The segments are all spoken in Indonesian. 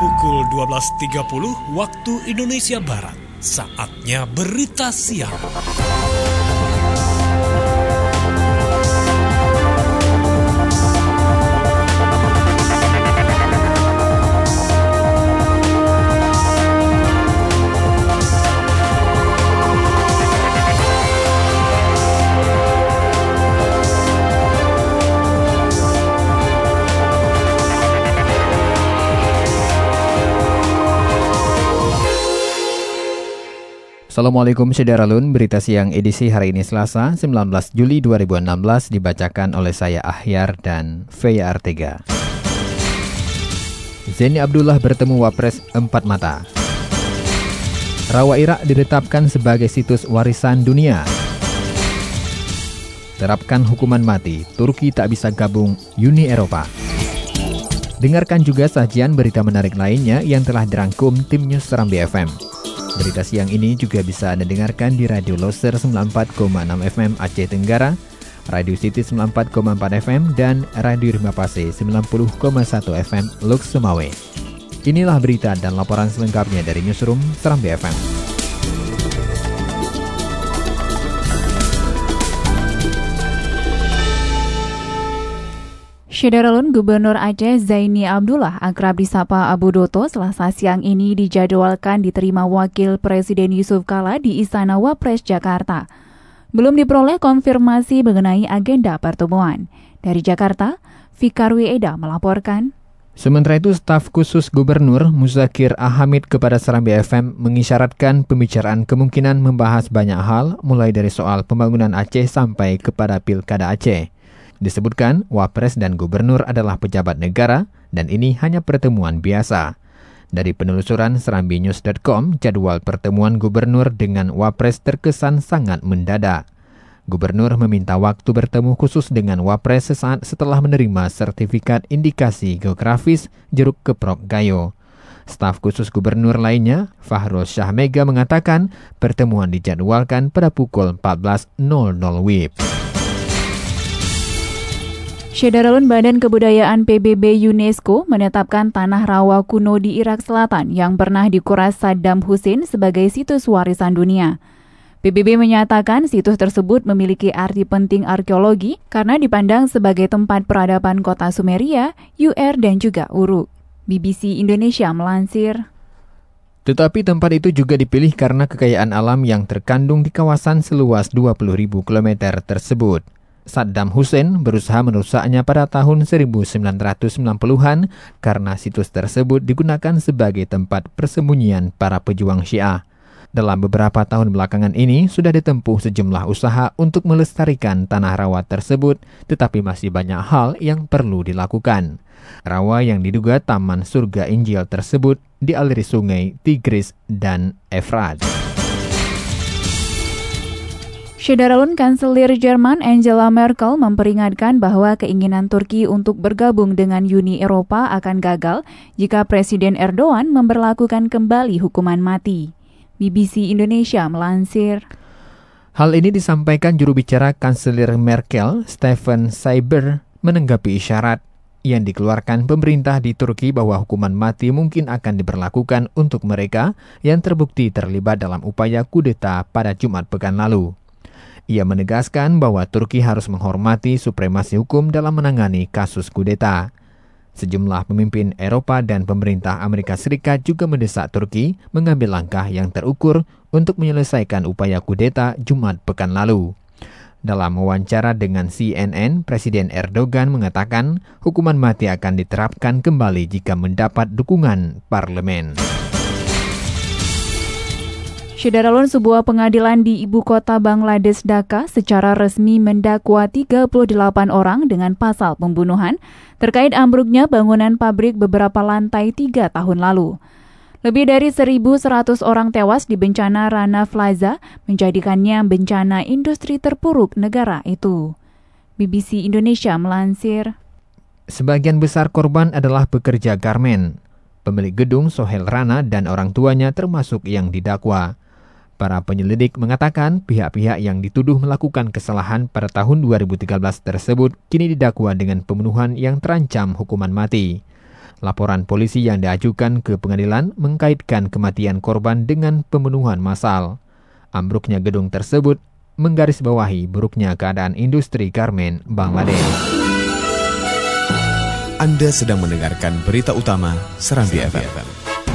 pukul 12.30 waktu Indonesia Barat. Saatnya berita siang. Assalamualaikum Syederalun, berita siang edisi hari ini Selasa 19 Juli 2016 dibacakan oleh saya Ahyar dan Feya Artega. Zeni Abdullah bertemu Wapres empat mata. Rawa Irak ditetapkan sebagai situs warisan dunia. Terapkan hukuman mati, Turki tak bisa gabung Uni Eropa. Dengarkan juga sajian berita menarik lainnya yang telah dirangkum tim News Serambi FM. Berita siang ini juga bisa Anda dengarkan di Radio Loser 94,6 FM Aceh Tenggara, Radio City 94,4 FM, dan Radio Rimba Pase 90,1 FM Lux Semawe. Inilah berita dan laporan selengkapnya dari Newsroom Serambi FM. Syederalun, Gubernur Aceh Zaini Abdullah akrab disapa Abu Doto Selasa siang ini dijadwalkan diterima Wakil Presiden Yusuf Kala di Istana Wapres Jakarta. Belum diperoleh konfirmasi mengenai agenda pertemuan. Dari Jakarta, Fikar Wieda melaporkan. Sementara itu, staf khusus Gubernur Muzakir Ahamid kepada Serambi FM mengisyaratkan pembicaraan kemungkinan membahas banyak hal, mulai dari soal pembangunan Aceh sampai kepada Pilkada Aceh. Disebutkan, Wapres dan Gubernur adalah pejabat negara dan ini hanya pertemuan biasa. Dari penelusuran serambinews.com, jadwal pertemuan Gubernur dengan Wapres terkesan sangat mendadak. Gubernur meminta waktu bertemu khusus dengan Wapres sesaat setelah menerima sertifikat indikasi geografis Jeruk Keprok Gayo. Staf khusus Gubernur lainnya, Fahrul Syahmega, mengatakan pertemuan dijadwalkan pada pukul 14.00 WIB. Syederalun, Badan Kebudayaan PBB UNESCO menetapkan tanah rawa kuno di Irak Selatan yang pernah dikuras Saddam Hussein sebagai situs warisan dunia. PBB menyatakan situs tersebut memiliki arti penting arkeologi karena dipandang sebagai tempat peradaban kota Sumeria, Ur, dan juga Uruk. BBC Indonesia melansir. Tetapi tempat itu juga dipilih karena kekayaan alam yang terkandung di kawasan seluas 20.000 km tersebut. Saddam Hussein berusaha merusaknya pada tahun 1990-an karena situs tersebut digunakan sebagai tempat persembunyian para pejuang Syiah. Dalam beberapa tahun belakangan ini sudah ditempuh sejumlah usaha untuk melestarikan tanah rawa tersebut, tetapi masih banyak hal yang perlu dilakukan. Rawa yang diduga taman surga Injil tersebut dialiri sungai Tigris dan Efrat. Syederalun, Kanselir Jerman Angela Merkel memperingatkan bahwa keinginan Turki untuk bergabung dengan Uni Eropa akan gagal jika Presiden Erdogan memberlakukan kembali hukuman mati. BBC Indonesia melansir. Hal ini disampaikan juru bicara Kanselir Merkel, Steffen Seibert, menanggapi isyarat yang dikeluarkan pemerintah di Turki bahwa hukuman mati mungkin akan diberlakukan untuk mereka yang terbukti terlibat dalam upaya kudeta pada Jumat pekan lalu. Ia menegaskan bahwa Turki harus menghormati supremasi hukum dalam menangani kasus kudeta. Sejumlah pemimpin Eropa dan pemerintah Amerika Serikat juga mendesak Turki mengambil langkah yang terukur untuk menyelesaikan upaya kudeta Jumat pekan lalu. Dalam wawancara dengan CNN, Presiden Erdogan mengatakan hukuman mati akan diterapkan kembali jika mendapat dukungan parlemen. Syederalun, sebuah pengadilan di ibu kota Bangladesh Dhaka secara resmi mendakwa 38 orang dengan pasal pembunuhan terkait ambruknya bangunan pabrik beberapa lantai 3 tahun lalu. Lebih dari 1.100 orang tewas di bencana Rana Plaza, menjadikannya bencana industri terpuruk negara itu. BBC Indonesia melansir. Sebagian besar korban adalah pekerja garmen. Pemilik gedung Sohel Rana dan orang tuanya termasuk yang didakwa. Para penyelidik mengatakan pihak-pihak yang dituduh melakukan kesalahan pada tahun 2013 tersebut kini didakwa dengan pembunuhan yang terancam hukuman mati. Laporan polisi yang diajukan ke pengadilan mengkaitkan kematian korban dengan pembunuhan massal. Ambruknya gedung tersebut menggarisbawahi buruknya keadaan industri garmen Bangladesh. Anda sedang mendengarkan berita utama Serambi FM.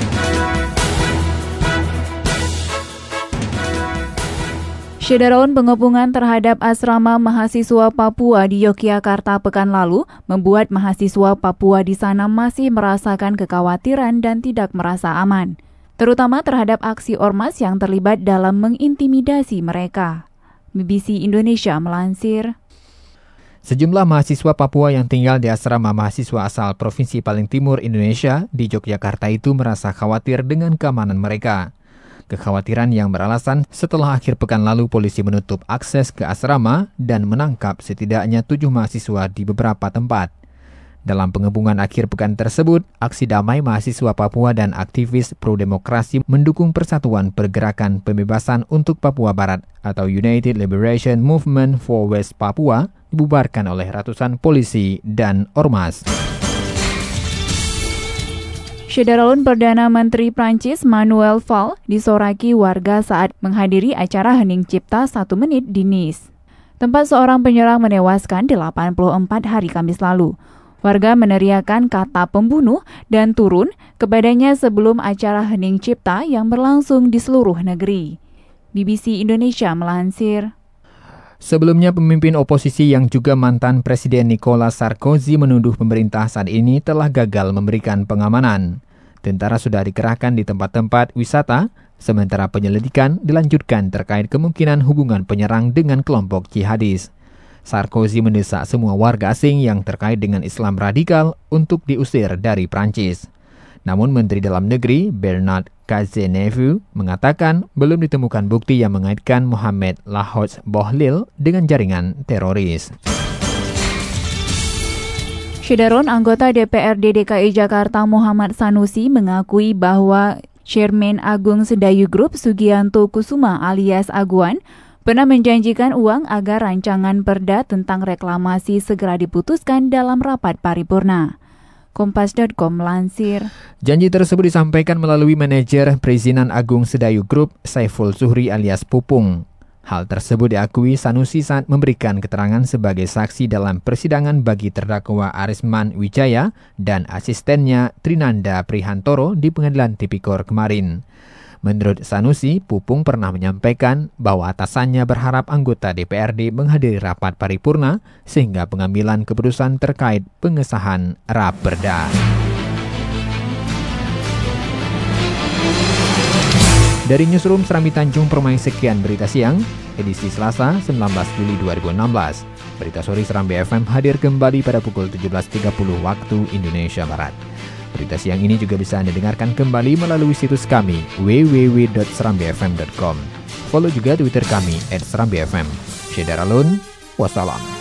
Syederon pengepungan terhadap asrama mahasiswa Papua di Yogyakarta pekan lalu membuat mahasiswa Papua di sana masih merasakan kekhawatiran dan tidak merasa aman, terutama terhadap aksi ormas yang terlibat dalam mengintimidasi mereka. BBC Indonesia melansir. Sejumlah mahasiswa Papua yang tinggal di asrama mahasiswa asal Provinsi Paling Timur Indonesia di Yogyakarta itu merasa khawatir dengan keamanan mereka. Kekhawatiran yang beralasan setelah akhir pekan lalu polisi menutup akses ke asrama dan menangkap setidaknya 7 mahasiswa di beberapa tempat. Dalam pengepungan akhir pekan tersebut, aksi damai mahasiswa Papua dan aktivis pro-demokrasi mendukung Persatuan Pergerakan Pembebasan untuk Papua Barat atau United Liberation Movement for West Papua dibubarkan oleh ratusan polisi dan ormas. Syederon Perdana Menteri Prancis Manuel Valls disoraki warga saat menghadiri acara Hening Cipta 1 menit di Nice. Tempat seorang penyerang menewaskan 84 hari Kamis lalu. Warga meneriakan kata pembunuh dan turun kepadanya sebelum acara Hening Cipta yang berlangsung di seluruh negeri. BBC Indonesia melansir. Sebelumnya, pemimpin oposisi yang juga mantan Presiden Nicolas Sarkozy menuduh pemerintah saat ini telah gagal memberikan pengamanan. Tentara sudah dikerahkan di tempat-tempat wisata, sementara penyelidikan dilanjutkan terkait kemungkinan hubungan penyerang dengan kelompok jihadis. Sarkozy mendesak semua warga asing yang terkait dengan Islam radikal untuk diusir dari Prancis. Namun Menteri Dalam Negeri Bernard Cazeneuve mengatakan belum ditemukan bukti yang mengaitkan Mohamed Lahoud Bohlil dengan jaringan teroris. Syederon anggota DPRD DKI Jakarta Muhammad Sanusi mengakui bahwa Chairman Agung Sedayu Group Sugianto Kusuma alias Aguan pernah menjanjikan uang agar rancangan perda tentang reklamasi segera diputuskan dalam rapat paripurna. Kompas.com melansir. Janji tersebut disampaikan melalui manajer Perizinan Agung Sedayu Group Saiful Zuhri alias Pupung. Hal tersebut diakui Sanusi saat memberikan keterangan sebagai saksi dalam persidangan bagi terdakwa Arisman Wijaya dan asistennya Trinanda Prihantoro di Pengadilan Tipikor kemarin. Menurut Sanusi, Pupung pernah menyampaikan bahwa atasannya berharap anggota DPRD menghadiri rapat paripurna sehingga pengambilan keputusan terkait pengesahan Raperda. Dari Newsroom Serambi Tanjung Permai, sekian berita siang, edisi Selasa 19 Juli 2016. Berita sore Serambi FM hadir kembali pada pukul 17.30 waktu Indonesia Barat. Berita siang ini juga bisa Anda dengarkan kembali melalui situs kami www.serambifm.com. Follow juga Twitter kami @serambifm. Syederalun, wassalam.